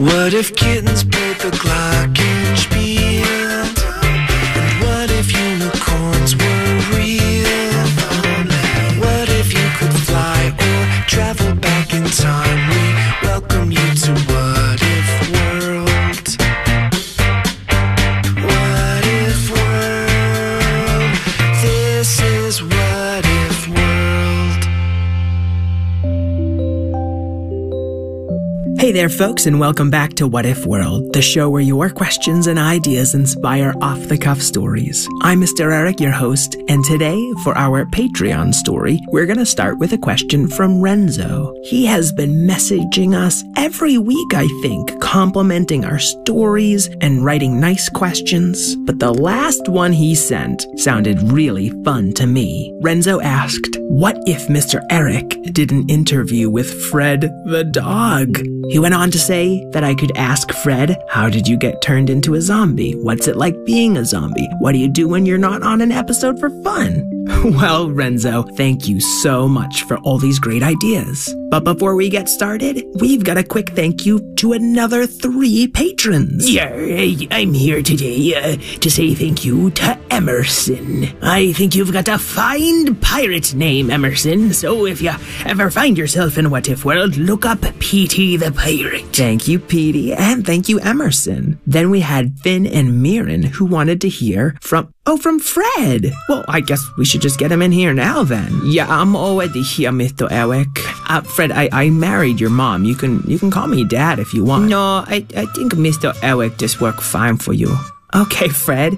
What if kittens played the glockenspiel? And what if unicorns were real? What if you could fly or travel back in time? We welcome you to What If World. What If World? This is What If World. Hey there, folks, and welcome back to What If World, the show where your questions and ideas inspire off-the-cuff stories. I'm Mr. Eric, your host, and today, for our Patreon story, we're going to start with a question from Renzo. He has been messaging us every week, I think, complimenting our stories and writing nice questions, but the last one he sent sounded really fun to me. Renzo asked, what if Mr. Eric did an interview with Fred the dog? He went on to say that I could ask Fred, how did you get turned into a zombie? What's it like being a zombie? What do you do when you're not on an episode for fun? Well, Renzo, thank you so much for all these great ideas. But before we get started, we've got a quick thank you to another 3 patrons. Yeah, I'm here today to say thank you to Emerson. I think you've got a fine pirate name, Emerson, so if you ever find yourself in What If World, look up Petey the Pirate. Thank you, Petey, and thank you, Emerson. Then we had Finn and Mirren, who wanted to hear from Fred. Well, I guess we should just get him in here now then. Yeah, I'm already here, Mr. Eric. Fred, I married your mom. You can call me Dad if you want. No, I think Mr. Eric just worked fine for you. Okay, Fred.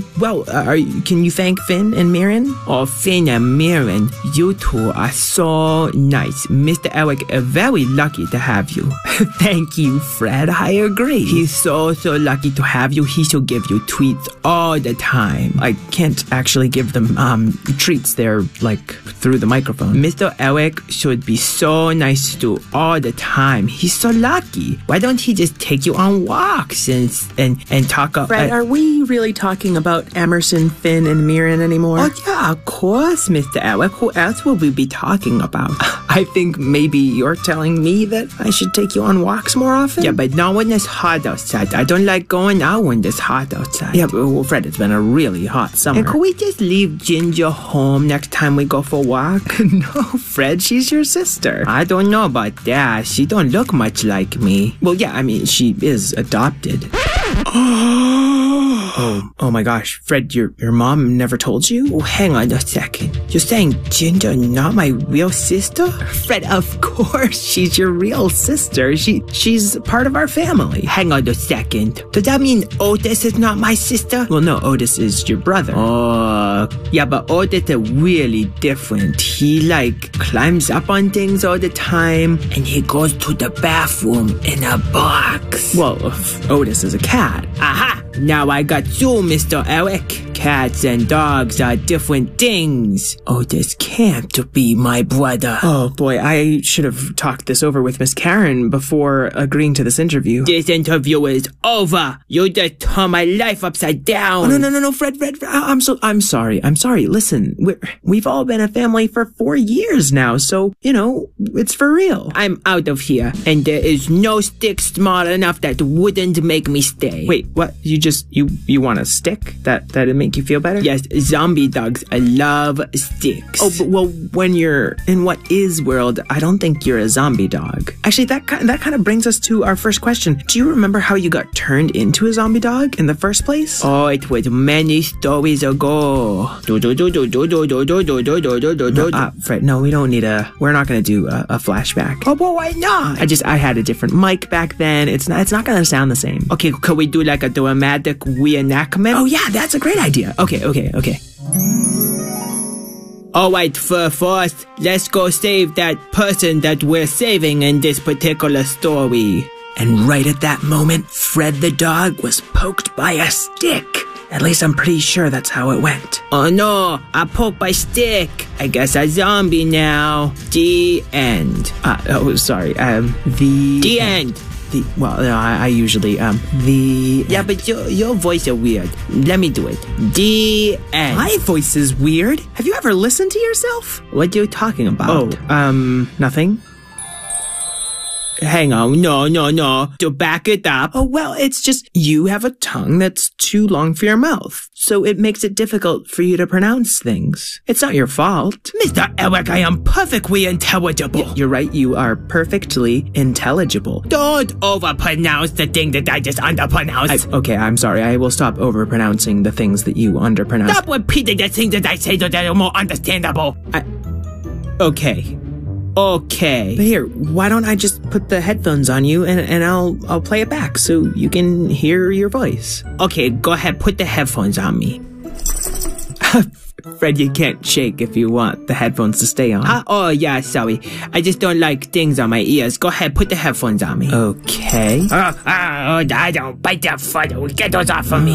Can you thank Finn and Mirren? Oh, Finn and Mirren, you two are so nice. Mr. Eric is very lucky to have you. Thank you, Fred. I agree. He's so lucky to have you. He should give you treats all the time. I can't actually give them treats. They're like through the microphone. Mr. Eric should be so nice to you all the time. He's so lucky. Why don't he just take you on walks and talk about... Fred, are we really talking about Emerson, Finn, and Mirren anymore? Oh, yeah, of course, Mr. Eric. Who else will we be talking about? I think maybe you're telling me that I should take you on walks more often? Yeah, but not when it's hot outside. I don't like going out when it's hot outside. Yeah, but, well, Fred, it's been a really hot summer. And could we just leave Ginger home next time we go for a walk? No, Fred, she's your sister. I don't know about that. She don't look much like me. Well, yeah, I mean, she is adopted. Oh my gosh, Fred, your mom never told you? Oh, hang on a second. You're saying Ginger not my real sister? Fred, of course she's your real sister. She's part of our family. Hang on a second. Does that mean Otis is not my sister? Well, no, Otis is your brother. Oh, yeah, but Otis is really different. He climbs up on things all the time, and he goes to the bathroom in a box. Well, if Otis is a cat. Aha! Now I got you, Mr. Eric. Cats and dogs are different things. Otis can't be my brother. Oh boy, I should have talked this over with Miss Karen before agreeing to this interview. This interview is over. You just turned my life upside down. Oh, no, Fred, I'm sorry. Listen, we've all been a family for 4 years now, so, it's for real. I'm out of here, and there is no stick small enough that wouldn't make me stay. Wait, what? You want a stick? That'd make you feel better? Yes, zombie dogs love sticks. Oh, but well, when you're in What Is World, I don't think you're a zombie dog. Actually, that kind of brings us to our first question. Do you remember how you got turned into a zombie dog in the first place? Oh, it was many stories ago. Fred, no, we're not gonna do a flashback. Oh, but why not? I had a different mic back then. It's not gonna sound the same. Okay, could we do like a dramatic reenactment? Oh yeah, that's a great idea. Okay. Alright, first, let's go save that person that we're saving in this particular story. And right at that moment, Fred the dog was poked by a stick. At least I'm pretty sure that's how it went. Oh no, I poked my stick. I guess I'm a zombie now. The end. Sorry. The end. I usually, Yeah, but your voice is weird. Let me do it. The end. My voice is weird? Have you ever listened to yourself? What are you talking about? Oh, nothing. hang on. No. To back it up. Oh, well, it's just you have a tongue that's too long for your mouth. So it makes it difficult for you to pronounce things. It's not your fault. Mr. Eric, I am perfectly intelligible. You're right, you are perfectly intelligible. Don't overpronounce the thing that I just underpronounced. Okay, I'm sorry. I will stop overpronouncing the things that you underpronounce. Stop repeating the things that I say so that are more understandable. Okay. But here, why don't I just put the headphones on you and I'll play it back so you can hear your voice. Okay, go ahead, put the headphones on me. Fred, you can't shake if you want the headphones to stay on. Oh, yeah, sorry. I just don't like things on my ears. Go ahead, put the headphones on me. Okay. I don't bite that foot. Get those off of me.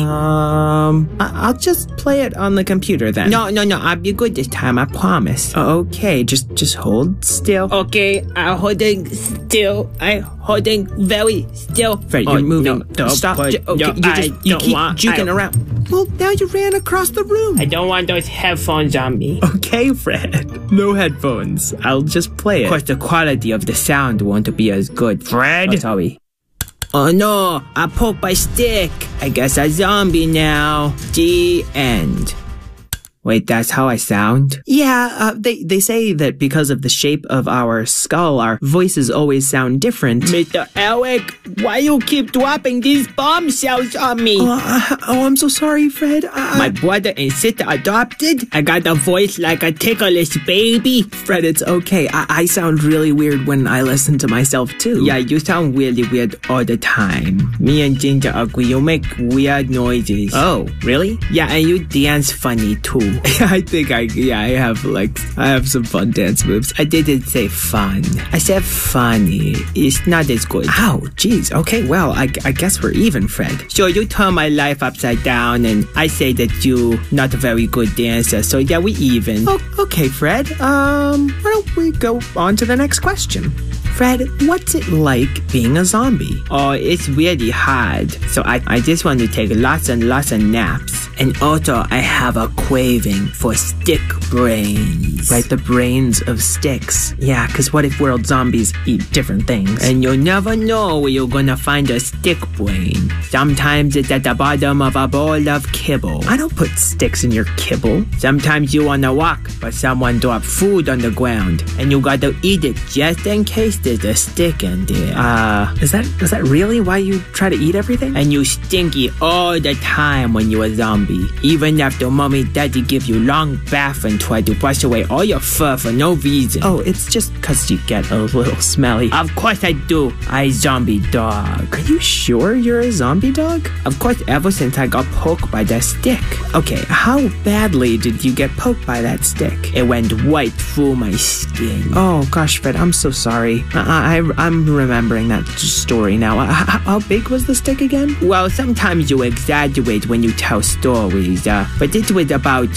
I'll just play it on the computer then. No, I'll be good this time, I promise. Okay, just hold still. Okay, I'm holding still. I'm holding very still. Fred, you're moving. Stop. You keep juking around. Well, now you ran across the room. I don't want those headphones on me. Okay, Fred. No headphones. I'll just play it. Of course, the quality of the sound won't be as good. Fred? Oh, sorry. Oh no, I poked my stick. I guess I'm a zombie now. The end. Wait, that's how I sound? Yeah, they say that because of the shape of our skull, our voices always sound different. Mr. Eric, why you keep dropping these bombshells on me? I'm so sorry, Fred. My brother and sister adopted? I got a voice like a ticklish baby. Fred, it's okay. I sound really weird when I listen to myself, too. Yeah, you sound really weird all the time. Me and Ginger agree. You make weird noises. Oh, really? Yeah, and you dance funny, too. I think I have some fun dance moves. I didn't say fun. I said funny. It's not as good. Ow, jeez. Okay, well, I guess we're even, Fred. So you turn my life upside down and I say that you not a very good dancer. So yeah, we even. Oh, okay, Fred. Why don't we go on to the next question? Fred, what's it like being a zombie? Oh, it's really hard. So I just want to take lots and lots of naps. And also, I have a craving for stick brains. Right, the brains of sticks. Yeah, because what if world zombies eat different things? And you'll never know where you're gonna find a stick brain. Sometimes it's at the bottom of a bowl of kibble. I don't put sticks in your kibble. Sometimes you wanna walk, but someone dropped food on the ground. And you gotta eat it just in case there's a stick in there. Is that really why you try to eat everything? And you stinky all the time when you're a zombie. Even after mommy and daddy give you long bath and try to brush away all your fur for no reason. Oh, it's just cause you get a little smelly. Of course I do. I zombie dog. Are you sure you're a zombie dog? Of course, ever since I got poked by that stick. Okay, how badly did you get poked by that stick? It went right through my skin. Oh gosh, Fred, I'm so sorry. I'm remembering that story now. How big was the stick again? Well, sometimes you exaggerate when you tell stories, but it was about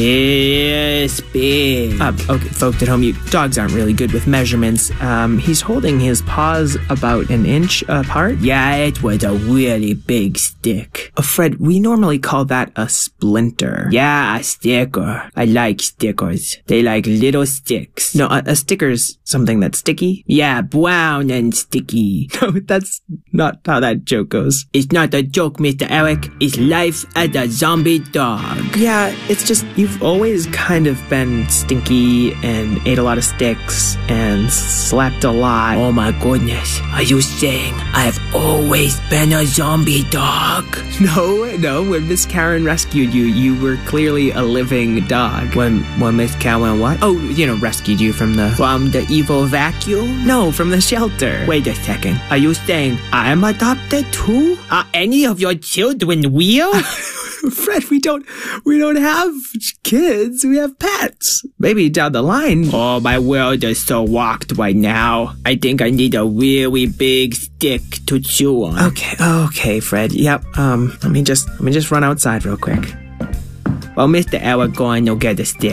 this big. Okay, folks at home, dogs aren't really good with measurements. He's holding his paws about an inch apart. Yeah, it was a really big stick. Fred, we normally call that a splinter. Yeah, a sticker. I like stickers. They like little sticks. No, a sticker's something that's sticky. Yeah, brown and sticky. No, that's not how that joke goes. It's not a joke, Mr. Eric. It's life as a zombie dog. Yeah, it's just you've always kind of been stinky and ate a lot of sticks and slept a lot. Oh my goodness. Are you saying I've always been a zombie dog? No. When Miss Karen rescued you, you were clearly a living dog. When Miss Karen what? Oh, rescued you from the evil vacuum? No, from the shelter. Wait a second. Are you saying I'm adopted too? Are any of your children real? Fred, we don't have kids. We have pets. Maybe down the line. Oh, my world is so rocked right now. I think I need a really big stick to chew on. Okay, Fred. Yep. Let me just run outside real quick. Well, Mr. Eric, go and you'll get a stick.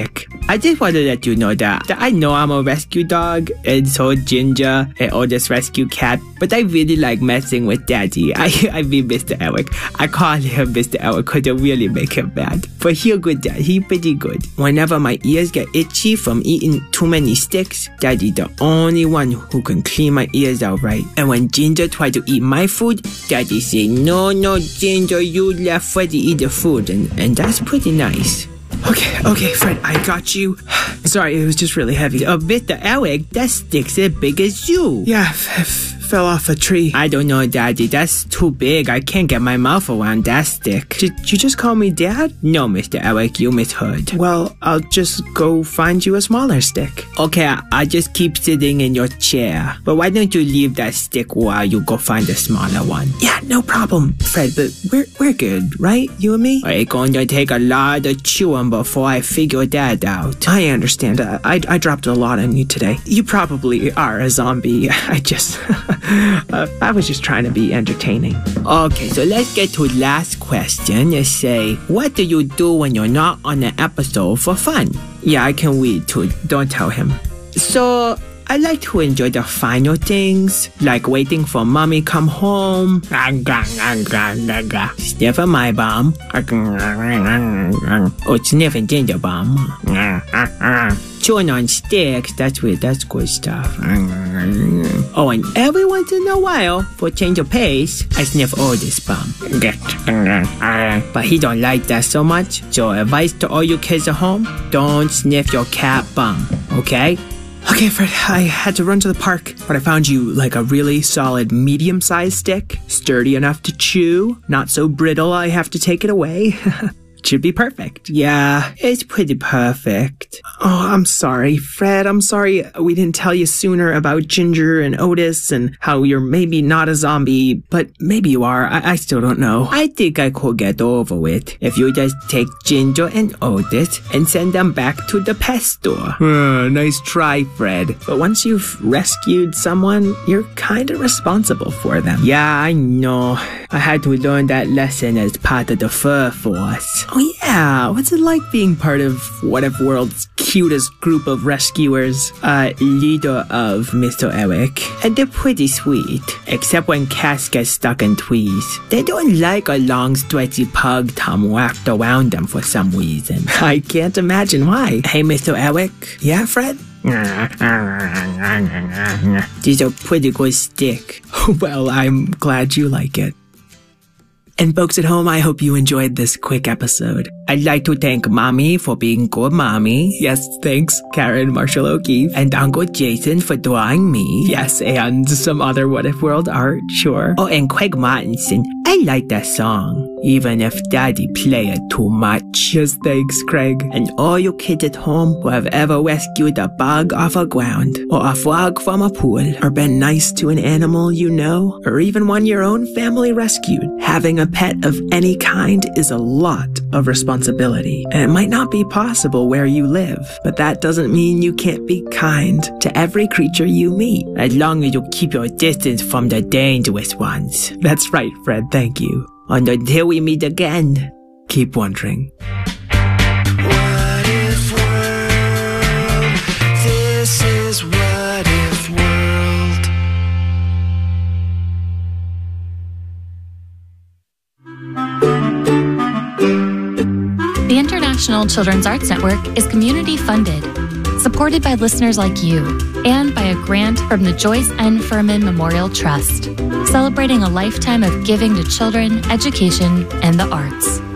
I just want to let you know that I know I'm a rescue dog, and so Ginger, an oldest rescue cat, but I really like messing with Daddy. I mean Mr. Eric. I call him Mr. Eric because it really make him mad. But he's a good dad. He's pretty good. Whenever my ears get itchy from eating too many sticks, Daddy's the only one who can clean my ears out right. And when Ginger tried to eat my food, Daddy say, no, Ginger, you let Freddy eat the food. And that's pretty nice. Okay, Fred, I got you. Sorry, it was just really heavy. Mr. Eric, that stick's as big as you. Yeah, fell off a tree. I don't know, Daddy. That's too big. I can't get my mouth around that stick. Did you just call me Dad? No, Mr. Eric, you misheard. Well, I'll just go find you a smaller stick. Okay, I just keep sitting in your chair. But why don't you leave that stick while you go find a smaller one? Yeah, no problem, Fred, but we're good, right? You and me? It's going to take a lot of chewing before I figure that out. I understand. I dropped a lot on you today. You probably are a zombie. I was just trying to be entertaining. Okay, so let's get to the last question. Let's say, what do you do when you're not on an episode for fun? Yeah, I can read too. Don't tell him. So, I like to enjoy the final things, like waiting for mommy come home, sniffing my bum, or sniffing Ginger bum, chewing on sticks, that's good stuff. Oh, and every once in a while, for change of pace, I sniff Otis bum. But he don't like that so much, so advice to all you kids at home, don't sniff your cat bum, okay? Okay, Fred, I had to run to the park, but I found you like a really solid medium-sized stick, sturdy enough to chew, not so brittle I have to take it away. Should be perfect. Yeah, it's pretty perfect. Oh, I'm sorry, Fred. I'm sorry we didn't tell you sooner about Ginger and Otis and how you're maybe not a zombie, but maybe you are. I still don't know. I think I could get over it if you just take Ginger and Otis and send them back to the pet store. Nice try, Fred. But once you've rescued someone, you're kind of responsible for them. Yeah, I know. I had to learn that lesson as part of the Fur Force. Oh yeah, what's it like being part of one of the world's cutest group of rescuers? Leader of Mr. Eric. And they're pretty sweet, except when cats get stuck in trees. They don't like a long stretchy pug tongue wrapped around them for some reason. I can't imagine why. Hey, Mr. Eric. Yeah, Fred? These are pretty good stick. Well, I'm glad you like it. And folks at home, I hope you enjoyed this quick episode. I'd like to thank Mommy for being good mommy. Yes, thanks, Karen Marshall O'Keefe. And Uncle Jason for drawing me. Yes, and some other What If World art, sure. Oh, and Craig Martinson. I like that song, even if Daddy play it too much. Yes, thanks, Craig. And all you kids at home who have ever rescued a bug off a ground, or a frog from a pool, or been nice to an animal you know, or even one your own family rescued, having a pet of any kind is a lot of responsibility. And it might not be possible where you live, but that doesn't mean you can't be kind to every creature you meet. As long as you keep your distance from the dangerous ones. That's right, Fred, thank you. And until we meet again, keep wondering. What if world? This is What If World. The International Children's Arts Network is community funded, supported by listeners like you, and by a grant from the Joyce N. Furman Memorial Trust, celebrating a lifetime of giving to children, education, and the arts.